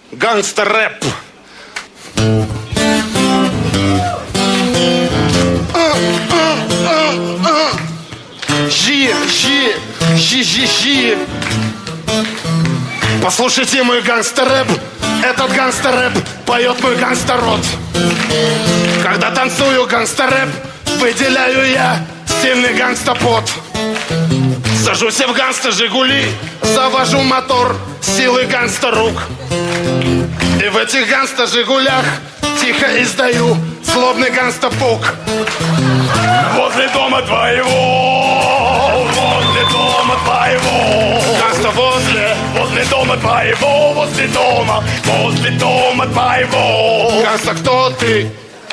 Гангстер-рэп. Жи. Послушайте мой гангстер-рэп. Этот гангстер-рэп поет мой гангстер-рот. Когда танцую гангстер-рэп, выделяю я сильный гангстопот. Сажусь в гангстер-жигули, завожу мотор силы гангстер-рук. И в этих гангстер-жигулях тихо издаю злобный гангстопук. Возле дома твоего, возле дома твоего. Гангста возле дома твоего, возле дома твоего. Гангста, кто ты?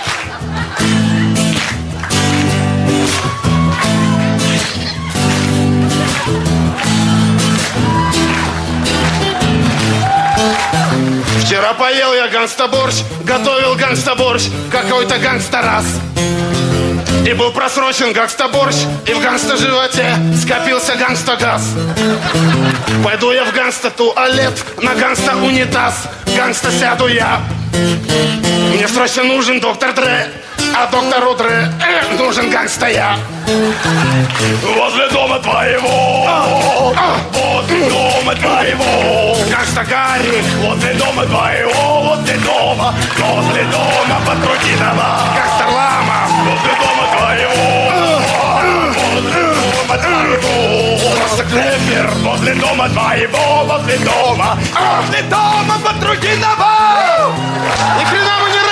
Вчера поел я гангста-борщ, готовил гангста-борщ какой-то гангста-раз. И был просрочен гангста-борщ, и в гангста-животе скопился гангста-газ. Пойду я в гангста-туалет, на гангста-унитаз, гангста сяду я. Мне срочно нужен доктор Дре, а доктору Дре нужен гангста я. Возле дома твоего, возле дома твоего. Гангста Гарри, возле дома твоего, возле дома Патрутинова. Гангстер Лама, возле дома твоего, возле дома твоего. Просто Клепер, возле дома твоего, возле дома Патрутинова. Ни хрена мы не